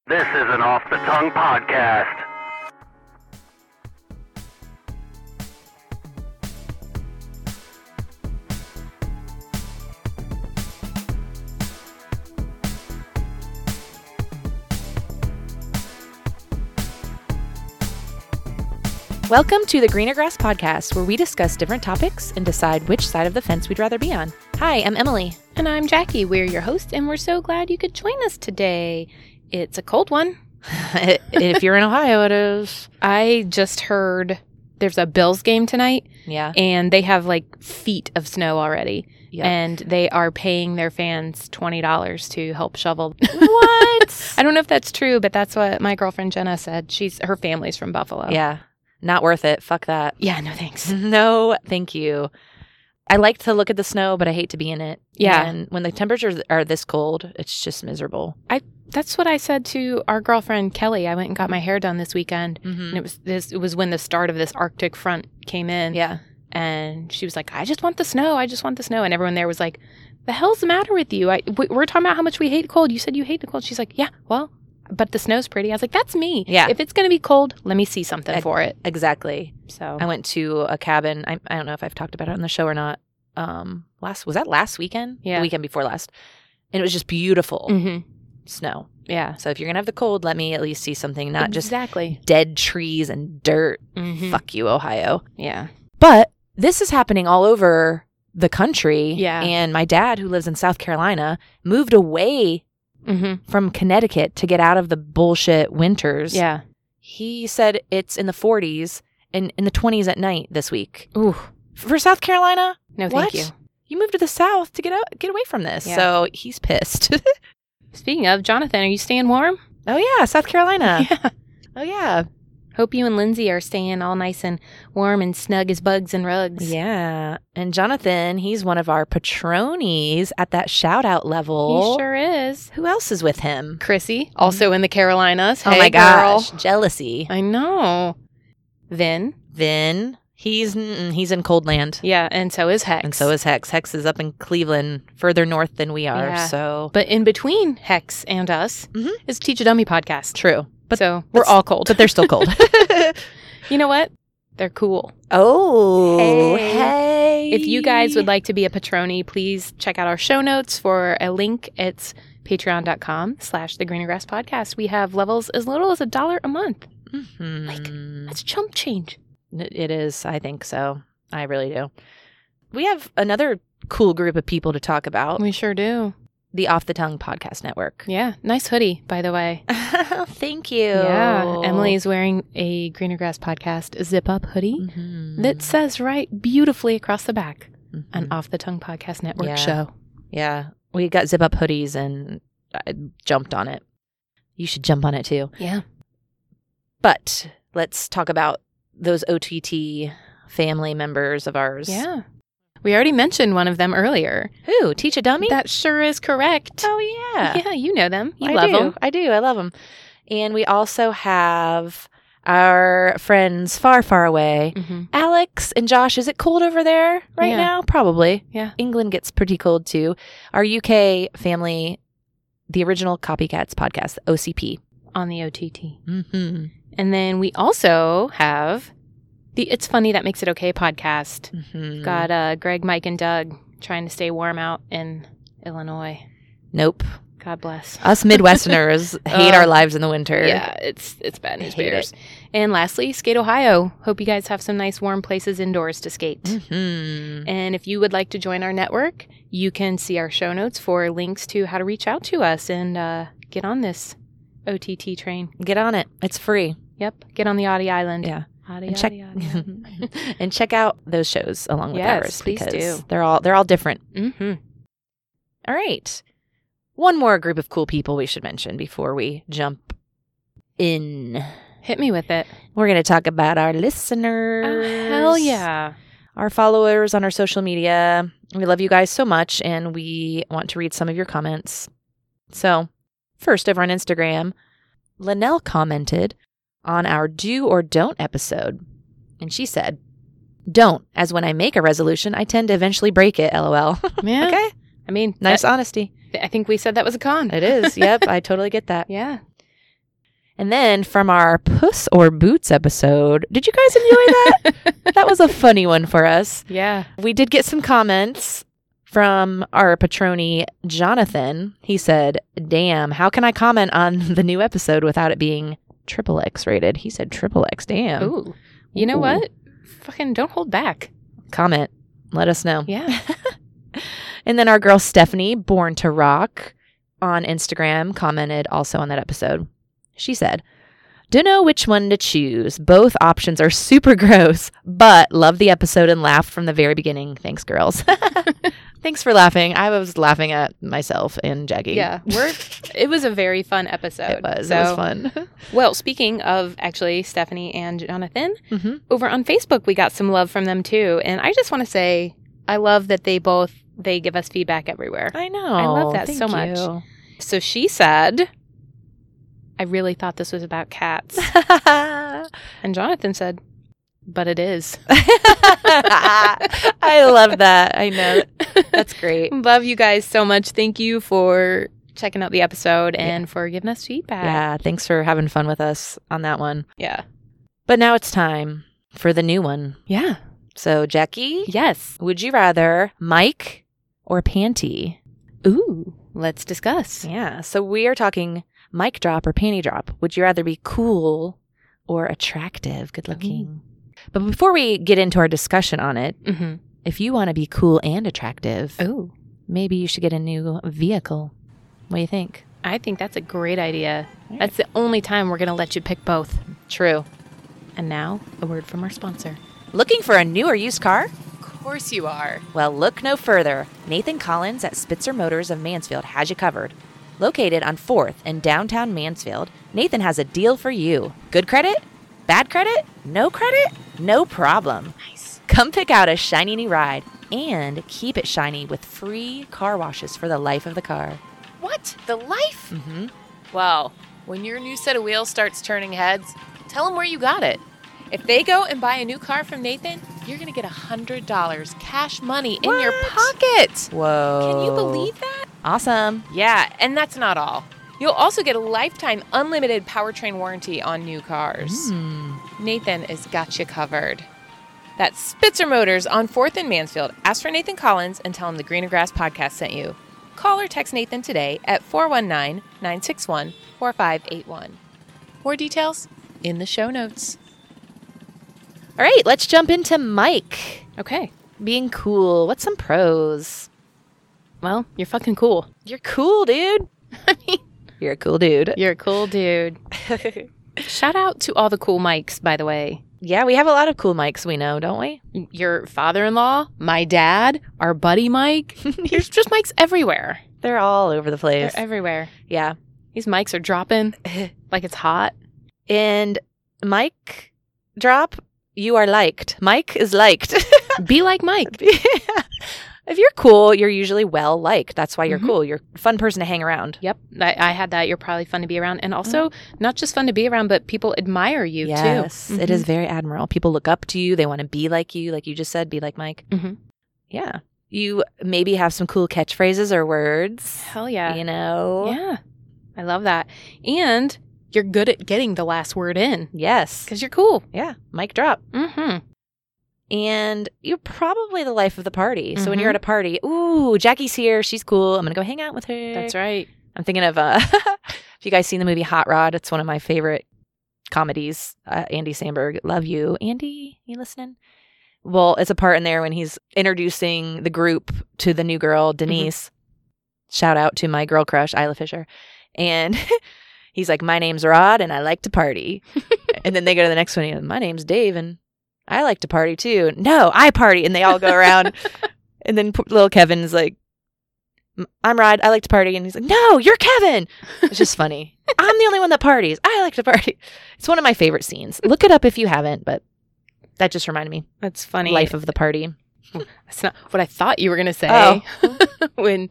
This is an Off the Tongue podcast. Welcome to the Greener Grass Podcast, where we discuss different topics and decide which side of the fence we'd rather be on. Hi, I'm Emily. And I'm Jackie. We're your hosts, and we're so glad you could join us today. It's a cold one. If you're in Ohio, it is. I just heard there's a Bills game tonight. Yeah. And they have like feet of snow already. Yep. And they are paying their fans $20 to help shovel. What? I don't know if that's true, but that's what my girlfriend Jenna said. Her family's from Buffalo. Yeah. Not worth it. Fuck that. Yeah, no thanks. No, thank you. I like to look at the snow, but I hate to be in it. Yeah. And when the temperatures are this cold, it's just miserable. That's what I said to our girlfriend Kelly. I went and got my hair done this weekend. Mm-hmm. And it was when the start of this Arctic front came in. Yeah. And she was like, I just want the snow. I just want the snow. And everyone there was like, the hell's the matter with you? We're talking about how much we hate cold. You said you hate the cold. She's like, yeah, well, but the snow's pretty. I was like, that's me. Yeah. If it's going to be cold, let me see something for it. Exactly. So I went to a cabin. I don't know if I've talked about it on the show or not. Was that last weekend? Yeah. The weekend before last. And it was just beautiful snow. Yeah. So if you're going to have the cold, let me at least see something, not exactly. just dead trees and dirt. Fuck you, Ohio. Yeah. But this is happening all over the country. Yeah. And my dad, who lives in South Carolina, moved away from Connecticut to get out of the bullshit winters. Yeah. He said it's in the 40s and in the 20s at night this week. Ooh. For South Carolina? No, What? thank you. You moved to the South to get away from this. Yeah. So he's pissed. Speaking of, Jonathan, are you staying warm? Oh, yeah. South Carolina. Yeah. Oh, yeah. Hope you and Lindsay are staying all nice and warm and snug as bugs and rugs. Yeah. And Jonathan, he's one of our patronies at that shout out level. He sure is. Who else is with him? Chrissy, also in the Carolinas. Oh Hey, my girl. gosh. Jealousy. I know. Vin, he's in cold land. Yeah, and so is Hex. And so is Hex. Hex is up in Cleveland, further north than we are. Yeah. So But in between Hex and us is Teach a Dummy podcast. true. But so we're all cold. But they're still cold. You know what? They're cool. Oh, hey. If you guys would like to be a patroni, please check out our show notes for a link. It's patreon.com/The Greener Grass Podcast. We have levels as little as $1 a month. Like, that's chump change. It is. I think so. I really do. We have another cool group of people to talk about. We sure do. The Off the Tongue Podcast Network. Yeah. Nice hoodie, by the way. Thank you. Yeah. Emily's wearing a Greener Grass Podcast zip-up hoodie that says right beautifully across the back, an Off the Tongue Podcast Network show. Yeah. We got zip-up hoodies and I jumped on it. You should jump on it too. Yeah. But let's talk about those OTT family members of ours. Yeah. We already mentioned one of them earlier. Who? Teach a Dummy? That sure is correct. Oh, yeah. Yeah, you know them. You I love do. them. I do. I love them. And we also have our friends far, far away. Alex and Josh. Is it cold over there right now? Probably. Yeah. England gets pretty cold too. Our UK family, the Original Copycats podcast, the OCP. On the OTT. And then we also have the It's Funny That Makes It Okay podcast. Got Greg, Mike, and Doug trying to stay warm out in Illinois. Nope. God bless. Us Midwesterners hate our lives in the winter. Yeah, it's bad news hate bears. And lastly, Skate Ohio. Hope you guys have some nice warm places indoors to skate. And if you would like to join our network, you can see our show notes for links to how to reach out to us and get on this OTT train. Get on it. It's free. Yep. Get on the Audie Island. Yeah. And and check out those shows along with ours please because do. they're all different. All right. One more group of cool people we should mention before we jump in. Hit me with it. We're going to talk about our listeners. Oh, hell yeah. Our followers on our social media. We love you guys so much, and we want to read some of your comments. So, first, over on Instagram, Linnell commented on our Do or Don't episode, and she said, "Don't, as when I make a resolution, I tend to eventually break it, LOL." Yeah. Okay. I mean, Nice honesty. I think we said that was a con. It is. Yep. I totally get that. Yeah. And then from our Puss or Boots episode, did you guys enjoy that? That was a funny one for us. Yeah. We did get some comments from our patroni, Jonathan. He said, damn, how can I comment on the new episode without it being XXX rated? He said XXX, damn. Ooh. You know what? Fucking don't hold back. Comment. Let us know. Yeah. And then our girl, Stephanie, Born to Rock, on Instagram, commented also on that episode. She said, don't know which one to choose. Both options are super gross, but love the episode and laughed from the very beginning. Thanks, girls. Thanks for laughing. I was laughing at myself and Jackie. Yeah. It was a very fun episode. It was fun. Well, speaking of actually Stephanie and Jonathan, over on Facebook, we got some love from them too. And I just want to say, I love that they give us feedback everywhere. I know. I love that Thank so you. much. So she said, I really thought this was about cats. And Jonathan said, but it is. I love that. I know. That's great. Love you guys so much. Thank you for checking out the episode and for giving us feedback. Yeah, thanks for having fun with us on that one. Yeah. But now it's time for the new one. Yeah. So, Jackie, Yes. would you rather Mike or Panty? Ooh. Let's discuss. Yeah, so we are talking mic drop or panty drop. Would you rather be cool or attractive, good looking? But before we get into our discussion on it, Mm-hmm. if you want to be cool and attractive, Ooh. maybe you should get a new vehicle. What do you think? I think that's a great idea. That's the only time we're going to let you pick both. True. And now, a word from our sponsor. Looking for a new or used car? Of course you are. Well, look no further. Nathan Collins at Spitzer Motors of Mansfield has you covered. Located on 4th in downtown Mansfield, Nathan has a deal for you. Good credit? Bad credit? No credit? No problem. Nice. Come pick out a shiny new ride and keep it shiny with free car washes for the life of the car. What? The life? Mm-hmm. Well, when your new set of wheels starts turning heads, tell them where you got it. If they go and buy a new car from Nathan, you're going to get $100 cash money in your pocket. Whoa. Can you believe that? Awesome. Yeah, and that's not all. You'll also get a lifetime unlimited powertrain warranty on new cars. Nathan has got you covered. That's Spitzer Motors on 4th in Mansfield. Ask for Nathan Collins and tell him the Greener Grass podcast sent you. Call or text Nathan today at 419-961-4581. More details in the show notes. All right, let's jump into Mike. Okay. Being cool. What's some pros? Well, you're fucking cool. You're cool, dude. I mean, You're a cool dude. you're a cool dude. Shout out to all the cool mics, by the way. Yeah, we have a lot of cool mics we know, don't we? Your father-in-law, my dad, our buddy Mike. There's just mics everywhere. They're all over the place. They're everywhere. Yeah. These mics are dropping like it's hot. And Mike drop, you are liked. Mike is liked. Be like Mike. If you're cool, you're usually well liked. That's why you're Mhm. cool. You're a fun person to hang around. Yep. I had that. You're probably fun to be around. And also, not just fun to be around, but people admire you, Yes, too. it is very admirable. People look up to you. They want to be like you just said, be like Mike. Mhm. Yeah. You maybe have some cool catchphrases or words. Hell yeah. You know? Yeah. I love that. And you're good at getting the last word in Yes. because you're cool. Yeah. Mic drop. Mm-hmm. And you're probably the life of the party. So when Mhm. you're at a party, ooh, Jackie's here. She's cool. I'm going to go hang out with her. That's right. I'm thinking of, if you guys seen the movie Hot Rod, it's one of my favorite comedies. Andy Samberg, love you. Andy, you listening? Well, it's a part in there when he's introducing the group to the new girl, Denise. Shout out to my girl crush, Isla Fisher. And he's like, my name's Rod and I like to party. And then they go to the next one. And my name's Dave and I like to party too. No, I party. And they all go around. And then little Kevin's like, I'm Rod. I like to party. And he's like, no, you're Kevin. It's just funny. I'm the only one that parties. I like to party. It's one of my favorite scenes. Look it up if you haven't, but that just reminded me. That's funny. Life of the party. That's not what I thought you were going to say. Oh. when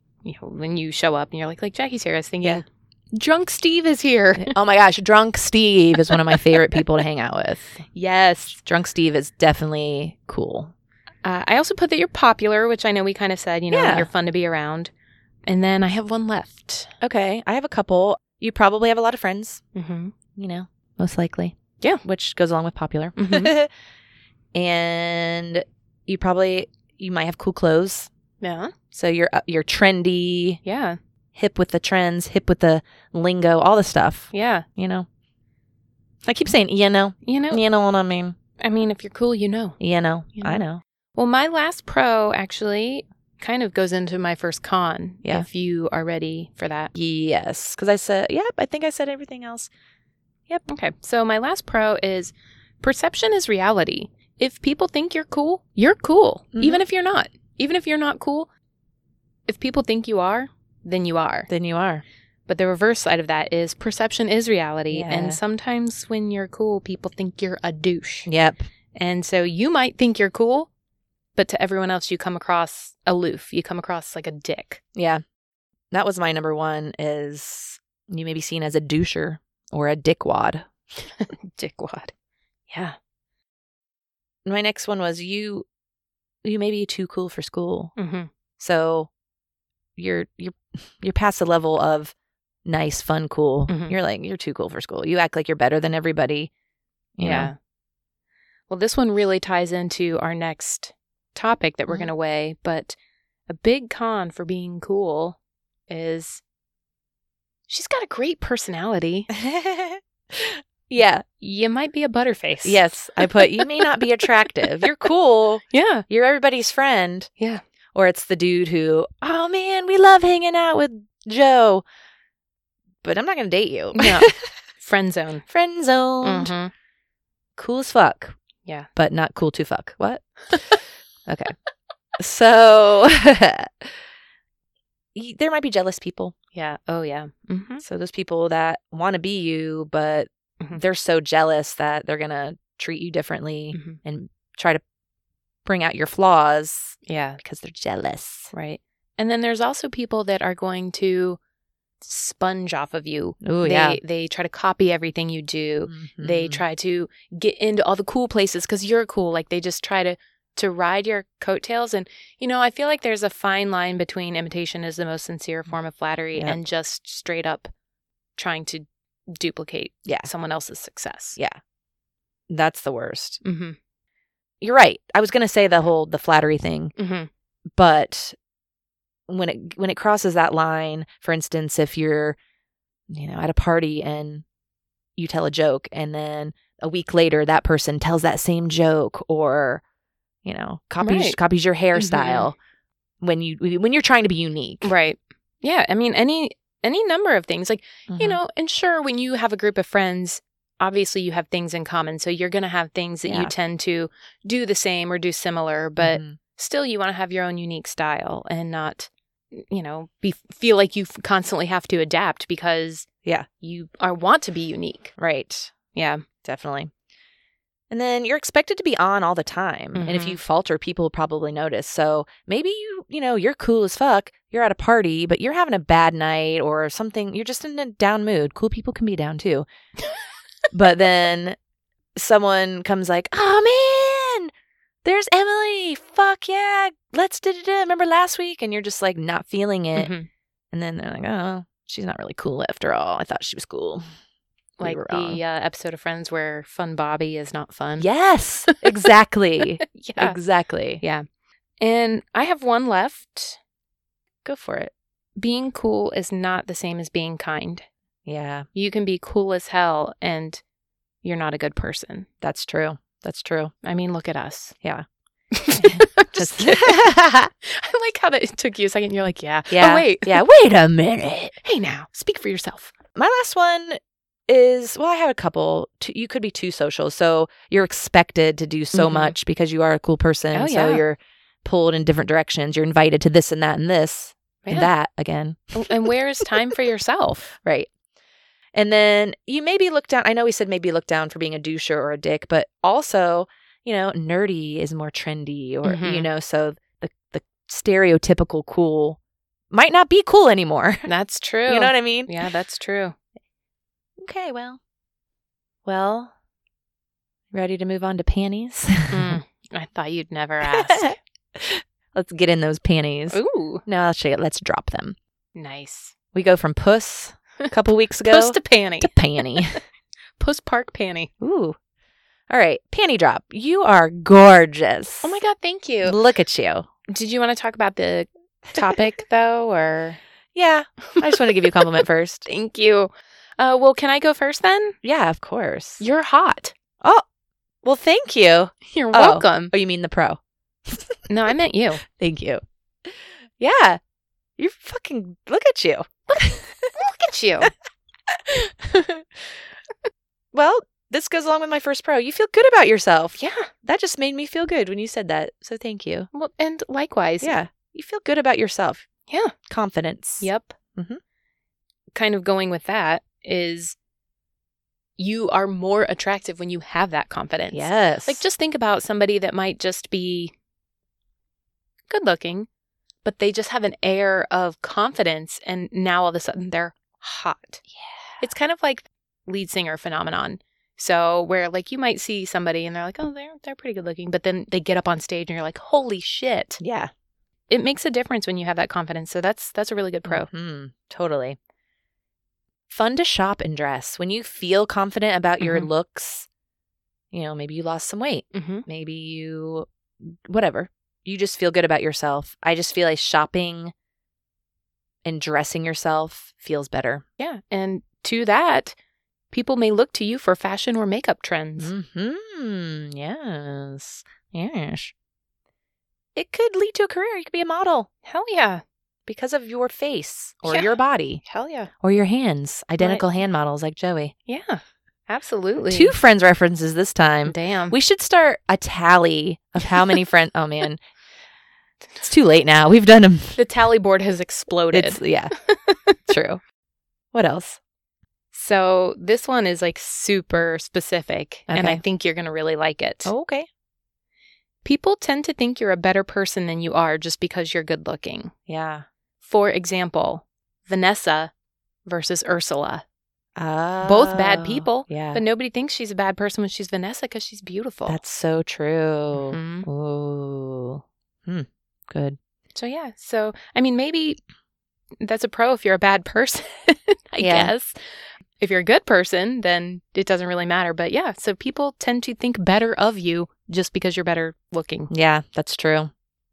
you show up and you're like Jackie's here. I was thinking, Yeah. Drunk Steve is here. Oh my gosh. Drunk Steve is one of my favorite people to hang out with. Yes. Drunk Steve is definitely cool. I also put that you're popular, which I know we kind of said, Yeah. you're fun to be around. And then I have one left. Okay. I have a couple. You probably have a lot of friends, Mm-hmm. you know, most likely. Yeah. Which goes along with popular. Mhm. And you might have cool clothes. Yeah. So you're trendy, Yeah. hip with the trends, hip with the lingo, all the stuff, Yeah. you know. I keep saying, you know what I mean? I mean, if you're cool, you know. You know, You know. I know. Well, my last pro actually kind of goes into my first con. Yeah. If you are ready for that. Yes, because I said, I think I said everything else. Okay. So my last pro is perception is reality. If people think you're cool, you're cool. Mhm. Even if you're not. Even if you're not cool, if people think you are, then you are. Then you are. But the reverse side of that is perception is reality. Yeah. And sometimes when you're cool, people think you're a douche. Yep. And so you might think you're cool, but to everyone else, you come across aloof. You come across like a dick. Yeah. That was my number one is you may be seen as a doucher or a dickwad. Dickwad. Yeah. My next one was you may be too cool for school. Mm-hmm. So you're past the level of nice, fun, cool. Mhm. You're like, you're too cool for school. You act like you're better than everybody. You know? Well, this one really ties into our next topic that we're Mhm. going to weigh. But a big con for being cool is she's got a great personality. Yeah. You might be a butterface. Yes. I put, you may not be attractive. You're cool. Yeah. You're everybody's friend. Yeah. Or it's the dude who, oh man, we love hanging out with Joe, but I'm not going to date you. No. Friend zone. Friend zoned. Mhm. Cool as fuck. Yeah. But not cool to fuck. What? Okay. So there might be jealous people. Yeah. Oh, yeah. Mm-hmm. So those people that want to be you, but Mhm. they're so jealous that they're going to treat you differently Mhm. and try to bring out your flaws Yeah. because they're jealous. Right. And then there's also people that are going to sponge off of you. Oh, yeah. They try to copy everything you do. They Mhm. try to get into all the cool places because you're cool. Like they just try to ride your coattails. And, you know, I feel like there's a fine line between imitation is the most sincere form of flattery Yep. and just straight up trying to duplicate Yeah. someone else's success. Yeah. That's the worst. Mm-hmm. You're right. I was going to say the flattery thing, Mm-hmm. but when it crosses that line, for instance, if you're, at a party and you tell a joke and then a week later that person tells that same joke or, copies your hairstyle when you're trying to be unique. Right. Yeah. I mean, any number of things like, Mhm. and sure, when you have a group of friends, obviously you have things in common. So you're going to have things that Yeah. you tend to do the same or do similar, but Mhm. still you want to have your own unique style and not, feel like you constantly have to adapt because you want to be unique. Right. Yeah. Definitely. And then you're expected to be on all the time. And if Mhm. you falter, people will probably notice. So maybe you're cool as fuck. You're at a party, but you're having a bad night or something. You're just in a down mood. Cool people can be down too. But then someone comes like, oh man, there's Emily. Fuck yeah. Let's remember last week? And you're just like not feeling it. Mhm. And then they're like, oh, she's not really cool after all. I thought she was cool. We Like were wrong. the episode of Friends where Fun Bobby is not fun. Yes, exactly. Yeah. Exactly. Yeah. And I have one left. Go for it. Being cool is not the same as being kind. Yeah, You can be cool as hell and you're not a good person. that's true. That's true. I mean, look at us. Yeah. Just kidding. I like how that it took you a second. You're like, yeah. Yeah. Oh, wait. Yeah, wait a minute. Hey, now, speak for yourself. My last one is, I have a couple. You could be too social. So you're expected to do so Mhm. much because you are a cool person. Oh, So yeah. you're pulled in different directions. You're invited to this and that and this and Yeah. that again. And where is time for yourself? Right. And then you may be looked down. I know we said maybe looked down for being a doucher or a dick, but also, nerdy is more trendy or, Mhm. so the stereotypical cool might not be cool anymore. That's true. You know what I mean? Yeah, that's true. Okay, well, ready to move on to panties? I thought you'd never ask. Let's get in those panties. Ooh, No, I'll show you. Let's drop them. nice. We go from puss a couple weeks ago. Post to panty. to panty. Post park panty. Ooh. All right. Panty drop. You are gorgeous. Oh my God, thank you. Look at you. Did you want to talk about the topic though, or? Yeah. I just want to give you a compliment first. Thank you. Well, can I go first then? Yeah, of course. You're hot. Oh, well, thank you. You're welcome. Oh, you mean the pro? No, I meant you. Thank you. Yeah. You're fucking, look at you. Look at you. Well, this goes along with my first pro. You feel good about yourself. Yeah. That just made me feel good when you said that. So thank you. Well, and likewise. Yeah. You feel good about yourself. Yeah. Confidence. Yep. Mhm. Kind of going with that is you are more attractive when you have that confidence. Yes. Like, just think about somebody that might just be good looking, but they just have an air of confidence, and now all of a sudden they're hot. Yeah. It's kind of like lead singer phenomenon. So where like you might see somebody and they're like, oh, they're pretty good looking, but then they get up on stage and you're like, holy shit. Yeah. It makes a difference when you have that confidence. So that's a really good pro. Mm-hmm. Totally. Fun to shop and dress. When you feel confident about your Mhm. looks, maybe you lost some weight. Mm-hmm. Maybe you, whatever. You just feel good about yourself. I just feel like shopping and dressing yourself feels better. Yeah. And to that, people may look to you for fashion or makeup trends. Mm-hmm. Yes. Yes. It could lead to a career. You could be a model Hell yeah. because of your face or Yeah. your body Hell yeah. or your hands. Identical hand models like Joey. Yeah. Absolutely. 2 Friends references this time. Damn. We should start a tally of how many friends. Oh, man. It's too late now. We've done them. The tally board has exploded. Yeah. True. What else? So this one is like super specific, and I Okay. think you're going to really like it. Oh, okay. People tend to think you're a better person than you are just because you're good looking. Yeah. For example, Vanessa versus Ursula. Oh, Both bad people, Yeah. but nobody thinks she's a bad person when she's Vanessa because she's beautiful. That's so true. Mhm. Ooh. Good. So yeah. So, I mean, maybe that's a pro if you're a bad person, I Yeah. guess. If you're a good person, then it doesn't really matter. But yeah, so people tend to think better of you just because you're better looking. Yeah, that's true.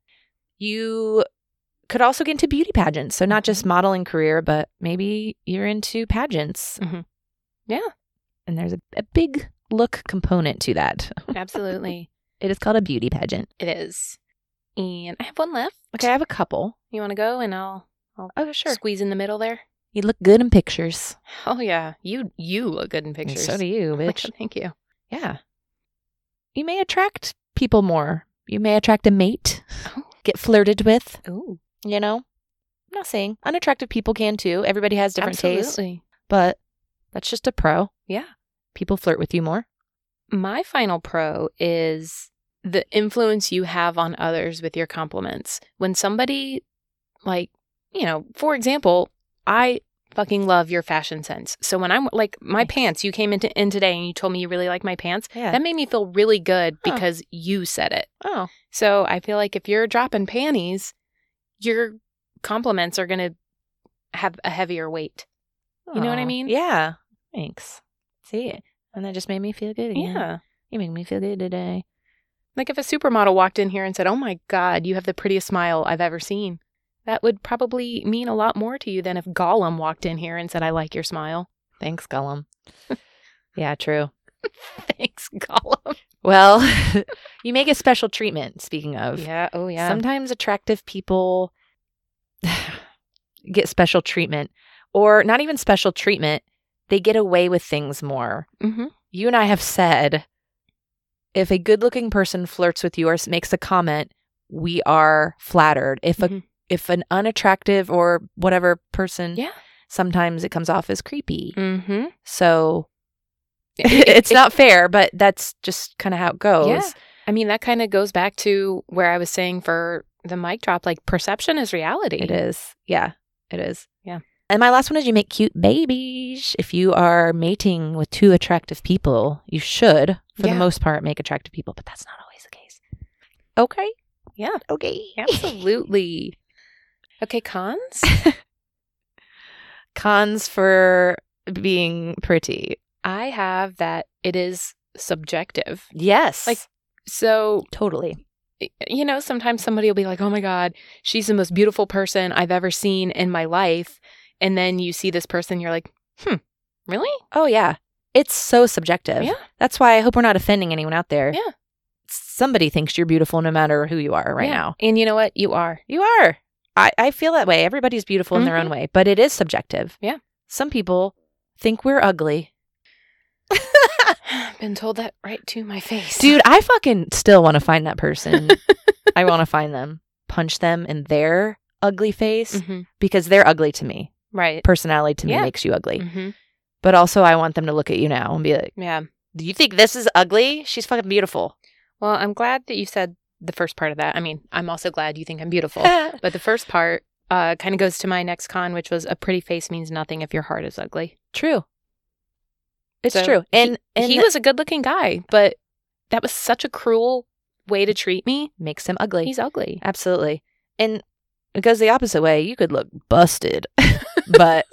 You could also get into beauty pageants. So not just modeling career, but maybe you're into pageants. Mhm. Yeah. And there's a big look component to that. Absolutely. It is called a beauty pageant. It is. And I have one left. Okay, I have a couple. You want to go and I'll Oh, sure. squeeze in the middle there? You look good in pictures. Oh, yeah. You look good in pictures. So do you, Oh my bitch. God, thank you. Yeah. You may attract people more. You may attract a mate, Oh. get flirted with, Ooh. I'm not saying unattractive people can too. Everybody has different tastes, Absolutely. but that's just a pro. Yeah. People flirt with you more. My final pro is the influence you have on others with your compliments. When somebody, like, for example, I fucking love your fashion sense. So when I'm like, my pants, you came in today and you told me you really like my pants. Yeah. That made me feel really good Huh. because you said it. Oh, So I feel like if you're dropping panties, your compliments are going to have a heavier weight. You know what I Aw. mean? Yeah. Thanks. See it. And that just made me feel good again. Yeah. You make me feel good today. Like if a supermodel walked in here and said, oh my God, you have the prettiest smile I've ever seen. That would probably mean a lot more to you than if Gollum walked in here and said, I like your smile. Thanks, Gollum. Yeah, true. Thanks, Gollum. Well, you may get special treatment, speaking of. Yeah. Oh, yeah. Sometimes attractive people get special treatment, or not even special treatment. They get away with things more. Mm-hmm. You and I have said, if a good-looking person flirts with you or makes a comment, we are flattered. Mhm. If an unattractive or whatever person, Yeah. sometimes it comes off as creepy. Mm-hmm. So it's not fair, but that's just kind of how it goes. Yeah. I mean, that kind of goes back to where I was saying for the mic drop, like perception is reality. It is. Yeah, it is. Yeah. And my last one is you make cute babies. If you are mating with two attractive people, you should, for Yeah. the most part, make attractive people, but that's not always the case. Okay. Yeah. Okay. Absolutely. Okay, cons? Cons for being pretty. I have that it is subjective. Yes. Like, so, totally. you know, sometimes somebody will be like, oh my God, she's the most beautiful person I've ever seen in my life. And then you see this person, you're like, really? Oh, yeah. It's so subjective. Yeah. That's why I hope we're not offending anyone out there. Yeah. Somebody thinks you're beautiful no matter who you are right Yeah. now. And you know what? You are. You are. I feel that way. Everybody's beautiful in their own way, but it is subjective. Yeah. Some people think we're ugly. Been told that right to my face. Dude, I fucking still want to find that person. I want to find them, punch them in their ugly face because they're ugly to me. Right. Personality to me makes you ugly. But also I want them to look at you now and be like, yeah. Do you think this is ugly? She's fucking beautiful. Well, I'm glad that you said the first part of that. I mean, I'm also glad you think I'm beautiful. But the first part kind of goes to my next con, which was a pretty face means nothing if your heart is ugly. True. It's So true. And he was a good-looking guy, but that was such a cruel way to treat me. Makes him ugly. He's ugly. Absolutely. And it goes the opposite way. You could look busted, but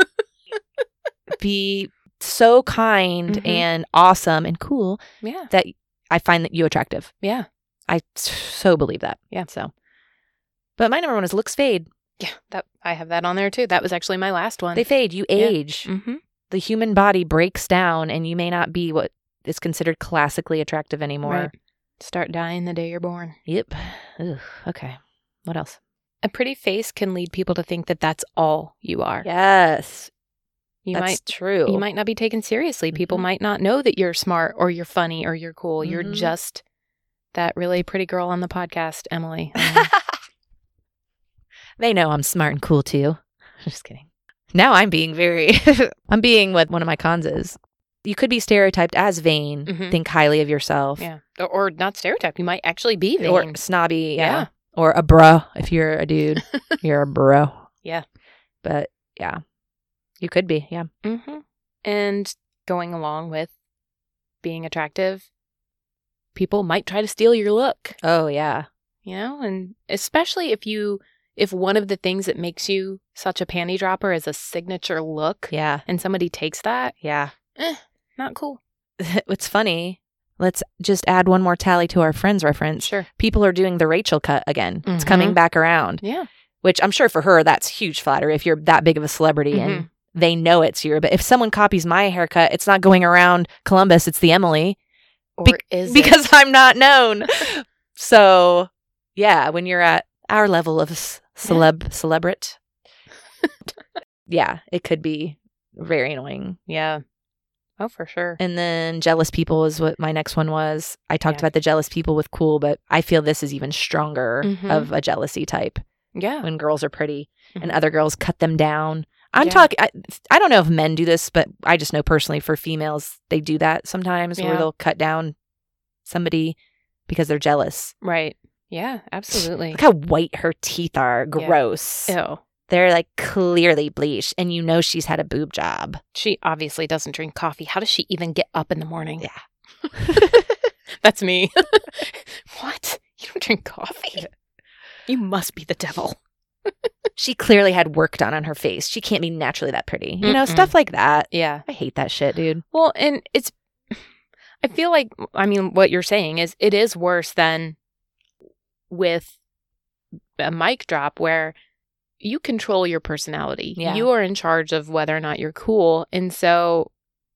be so kind and awesome and cool that I find that you attractive. Yeah. I so believe that. Yeah. So, but my number one is looks fade. Yeah. That I have that on there too. That was actually my last one. They fade. You age. Mm-hmm. The human body breaks down and you may not be what is considered classically attractive anymore. Right. Start dying the day you're born. Yep. Ugh, okay. What else? A pretty face can lead people to think that that's all you are. Yes. That's That's true. You might not be taken seriously. People might not know that you're smart or you're funny or you're cool. You're just that really pretty girl on the podcast, Emily. They know I'm smart and cool too. Just kidding. Now I'm being I'm being what one of my cons is. You could be stereotyped as vain, think highly of yourself. Yeah. Or not stereotyped. You might actually be vain. Or snobby. Yeah. Or a bro. If you're a dude, you're a bro. Yeah. But yeah, you could be. Yeah. And going along with being attractive, people might try to steal your look. Oh, yeah. You know, and especially if one of the things that makes you such a panty dropper is a signature look. Yeah. And somebody takes that. Yeah. Not cool. It's funny. Let's just add one more tally to our Friends reference. Sure. People are doing the Rachel cut again. It's coming back around. Yeah. Which I'm sure for her, that's huge flattery if you're that big of a celebrity and they know it's you. But if someone copies my haircut, it's not going around Columbus. It's the Emily. Or is because I'm not known. So, yeah, when you're at our level of celebrate, yeah, it could be very annoying. Yeah. Oh, for sure. And then jealous people is what my next one was. I talked about the jealous people with cool, but I feel this is even stronger of a jealousy type. Yeah. When girls are pretty and other girls cut them down. I'm talking, I don't know if men do this, but I just know personally for females, they do that sometimes where they'll cut down somebody because they're jealous. Right. Yeah, absolutely. Look how white her teeth are. Gross. Ew. They're like clearly bleached and you know she's had a boob job. She obviously doesn't drink coffee. How does she even get up in the morning? Yeah. That's me. What? You don't drink coffee? You must be the devil. She clearly had work done on her face. She can't be naturally that pretty. You know, stuff like that. Yeah. I hate that shit, dude. Well, and I feel like, I mean, what you're saying is it is worse than with a mic drop where you control your personality. Yeah. You are in charge of whether or not you're cool. And so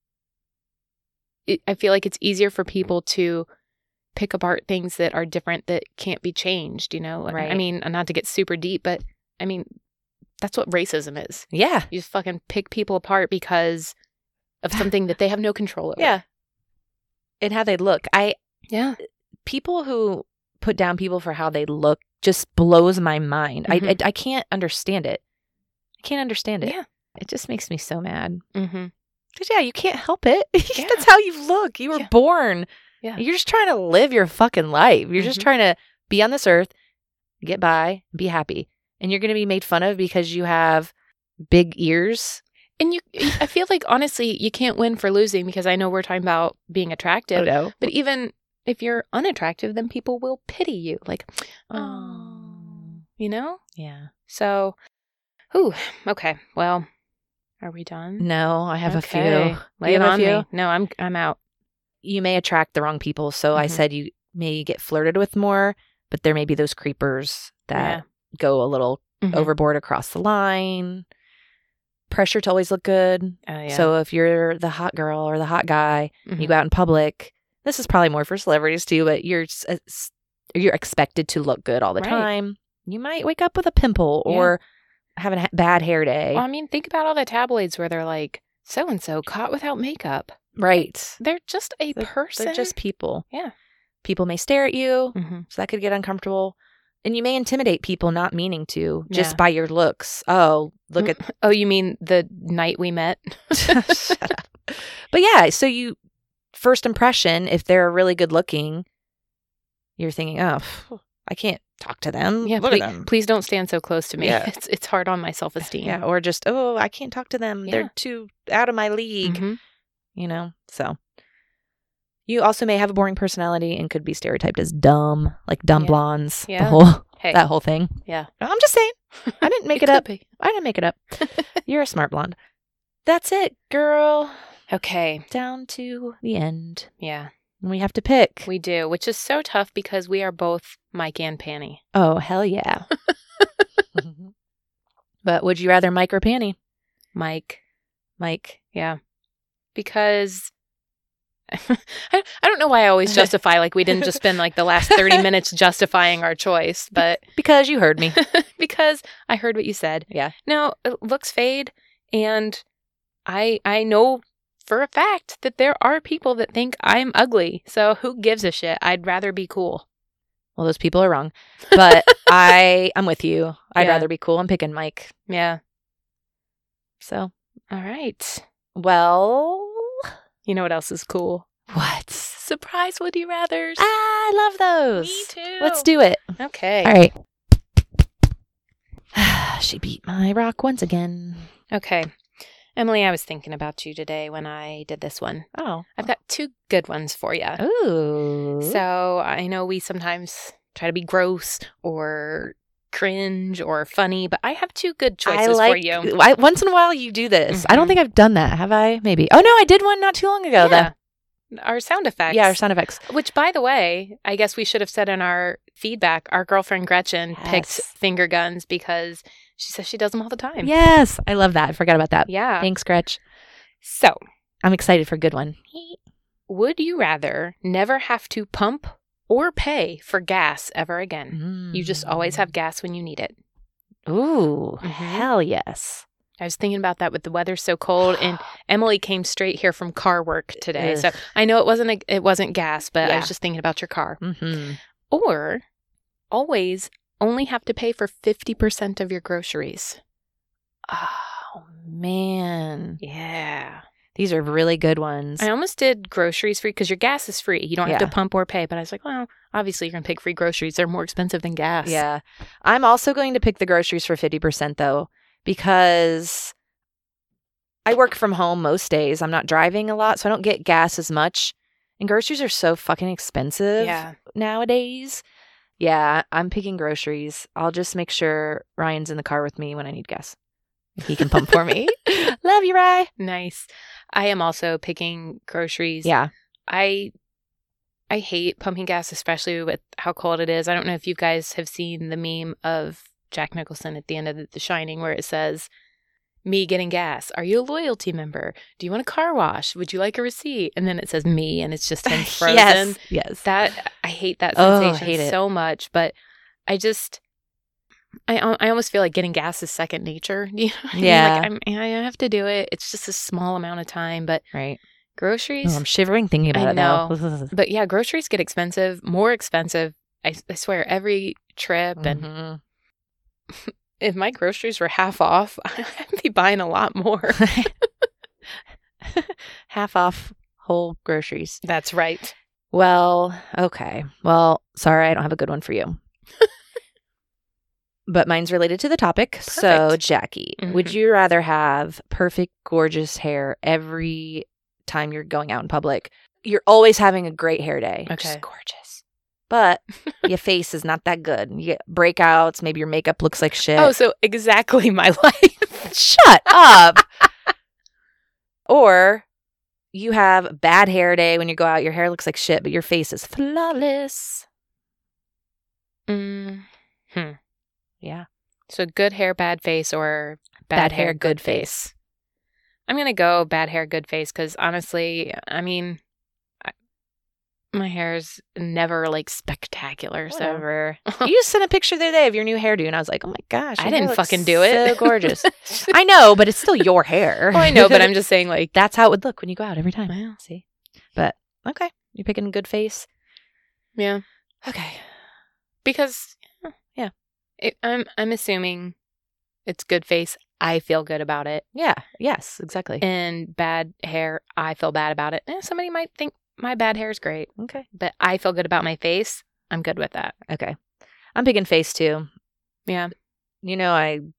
I feel like it's easier for people to pick apart things that are different that can't be changed, you know? Right. I mean, not to get super deep, but I mean, that's what racism is. Yeah. You just fucking pick people apart because of something that they have no control over. Yeah. And how they look. Yeah. People who put down people for how they look just blows my mind. I can't understand it. I can't understand it. Yeah. It just makes me so mad. Mm-hmm. Because, yeah, you can't help it. Yeah. That's how you look. You were born. Yeah. You're just trying to live your fucking life. You're just trying to be on this earth, get by, be happy. And you're going to be made fun of because you have big ears. And I feel like, honestly, you can't win for losing because I know we're talking about being attractive. Oh, no. But even if you're unattractive, then people will pity you. Like, Oh. you know? Yeah. So, okay. Well, Are we done? No, I have a few. Okay. Do Lay you it have a on few? me. No, I'm out. You may attract the wrong people. So I Mhm. said you may get flirted with more, but there may be those creepers that go a little Mhm. overboard across the line. Pressure to always look good. Oh, yeah. So if you're the hot girl or the hot guy, Mhm. you go out in public. This is probably more for celebrities too, but you're expected to look good all the Right. time. You might wake up with a pimple Yeah. or have a bad hair day. Well, I mean, think about all the tabloids where they're like, so-and-so caught without makeup. Right. They're just a They're- person. They're just people. Yeah. People may stare at you, Mhm. so that could get uncomfortable. And you may intimidate people not meaning to, just Yeah. by your looks. Oh, look at Oh, you mean the night we met? Shut up. But yeah, so you first impression, if they're really good looking, you're thinking, oh, I can't talk to them. Yeah, Look please, at them. please don't stand so close to me. Yeah. It's hard on my self-esteem. Yeah, or just, oh, I can't talk to them. Yeah. They're too out of my league, Mhm. you know? So you also may have a boring personality and could be stereotyped as dumb, like dumb Yeah. blondes. Yeah. Hey. That whole thing. Yeah. I'm just saying. I didn't make it could up. be. I didn't make it up. You're a smart blonde. That's it, girl. Okay. Down to the end. Yeah, We have to pick. we do, which is so tough because we are both Mike and Panny. Oh, hell yeah. But would you rather Mike or Panny? Mike. Mike. Yeah. Because I don't know why I always justify like we didn't just spend like the last 30 minutes justifying our choice, but Because you heard me. because I heard what you said. Yeah. No, looks fade, and I know for a fact that there are people that think I'm ugly. So who gives a shit? I'd rather be cool. Well, those people are wrong. But I'm with you. I'd Yeah. rather be cool. I'm picking Mike. Yeah. So, All right. well, You know what else is cool? what? Surprise would you rathers. I love those. Me too. Let's do it. Okay. All right. She beat my rock once again. Okay. Emily, I was thinking about you today when I did this one. Oh. I've got two good ones for you. Ooh. So I know we sometimes try to be gross or cringe or funny, but I have two good choices for you. Once in a while you do this. I don't Mhm. think I've done that, have I? Maybe. Oh, no, I did one not too long ago, Yeah. Our sound effects. Yeah, our sound effects. Which, by the way, I guess we should have said in our feedback, our girlfriend Gretchen picked Yes. finger guns because she says she does them all the time. Yes. I love that. I forgot about that. Yeah. Thanks, Gretch. So, I'm excited for a good one. would you rather never have to pump or pay for gas ever again? You just always have gas when you need it. Ooh, Mhm. hell yes. I was thinking about that with the weather so cold, and Emily came straight here from car work today. So I know it wasn't gas, but I Yeah. was just thinking about your car. Mm-hmm. Or always only have to pay for 50% of your groceries. Oh, man. Yeah. These are really good ones. I almost did groceries free because your gas is free. You don't have Yeah. to pump or pay. But I was like, well, obviously you're going to pick free groceries. They're more expensive than gas. Yeah. I'm also going to pick the groceries for 50% though, because I work from home most days. I'm not driving a lot, so I don't get gas as much. And groceries are so fucking expensive Yeah. nowadays. Yeah, I'm picking groceries. I'll just make sure Ryan's in the car with me when I need gas. He can pump for me. Love you, Rye. Nice. I am also picking groceries. Yeah. I hate pumping gas, especially with how cold it is. I don't know if you guys have seen the meme of Jack Nicholson at the end of The Shining where it says, me getting gas. Are you a loyalty member? Do you want a car wash? Would you like a receipt? And then it says me, and it's just him frozen. Yes. Yes. I hate that Oh, I sensation hate it. so much, but I almost feel like getting gas is second nature. You know what I mean? Yeah. Like I have to do it. It's just a small amount of time, but Right. groceries. Oh, I'm shivering thinking about I it now. But yeah, groceries get expensive, more expensive. I swear, every trip. And Mhm. if my groceries were half off, I'd be buying a lot more. Half off whole groceries. That's right. Well, okay. Well, sorry, I don't have a good one for you. But mine's related to the topic. So, Perfect. Jackie, would Mhm. you rather have perfect, gorgeous hair every time you're going out in public? You're always having a great hair day. Which is Okay. gorgeous. But your face is not that good. You get breakouts. Maybe your makeup looks like shit. Oh, so exactly my life. Shut up. Or you have bad hair day when you go out. Your hair looks like shit, but your face is flawless. Yeah. So good hair, bad face, or bad hair, good face. I'm going to go bad hair, good face because honestly, I mean, my hair's never like spectacular. Whatever. You just sent a picture the other day of your new hairdo, and I was like, oh my gosh. I didn't fucking do it. So gorgeous. I know, but it's still your hair. Oh, I know, but I'm just saying like. That's how it would look when you go out every time. Well. See? But, okay. You're picking a good face? Yeah. Okay. Because, yeah. I'm assuming it's good face. I feel good about it. Yeah. Yes, exactly. And bad hair, I feel bad about it. And somebody might think my bad hair is great. Okay. But I feel good about my face. I'm good with that. Okay. I'm picking face too. Yeah. You know, I'm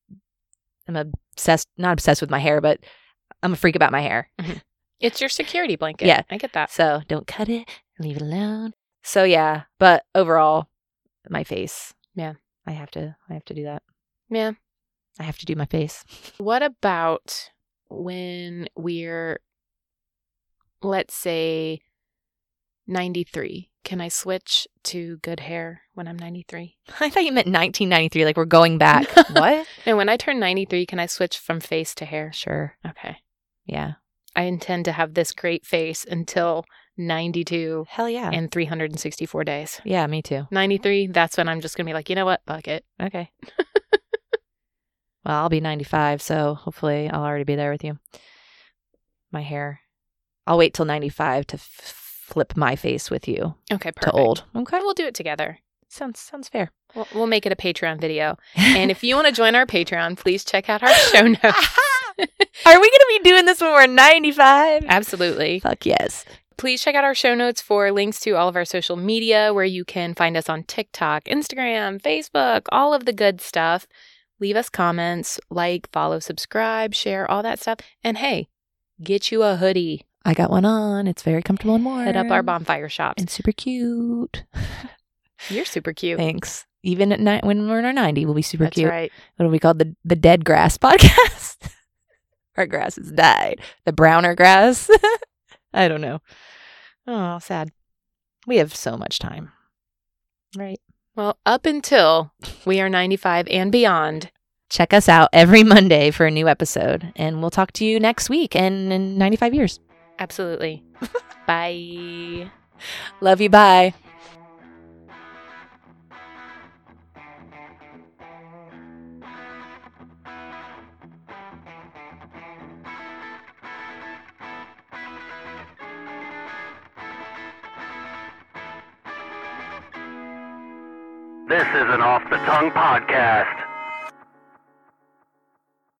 not obsessed with my hair, but I'm a freak about my hair. It's your security blanket. Yeah. I get that. So don't cut it. Leave it alone. So yeah, but overall, my face. Yeah. I have to do that. Yeah. I have to do my face. What about when we're, let's say, 93? Can I switch to good hair when I'm 93? I thought you meant 1993, like we're going back. What? No, when I turn 93, can I switch from face to hair? Sure. Okay. Yeah. I intend to have this great face until 92 Hell yeah. and 364 days. Yeah, me too. 93, that's when I'm just going to be like, you know what? Fuck it. Okay. Well, I'll be 95, so hopefully I'll already be there with you. My hair. I'll wait till 95 to flip my face with you Okay, perfect. to old. Okay. We'll do it together. Sounds fair. We'll make it a Patreon video. And if you want to join our Patreon, please check out our show notes. Are we going to be doing this when we're 95? Absolutely. Fuck yes. Please check out our show notes for links to all of our social media where you can find us on TikTok, Instagram, Facebook, all of the good stuff. Leave us comments, like, follow, subscribe, share, all that stuff. And hey, get you a hoodie. I got one on. It's very comfortable and warm. Hit up our bonfire shops. And super cute. You're super cute. Thanks. Even at night when we're in our 90, we'll be super That's cute. right. What do we call the dead grass podcast? Our grass has died. The browner grass. I don't know. Oh, sad. We have so much time. Right. Well, up until we are 95 and beyond. Check us out every Monday for a new episode. And we'll talk to you next week and in 95 years. Absolutely. Bye. Love you. Bye. This is an Off the Tongue podcast.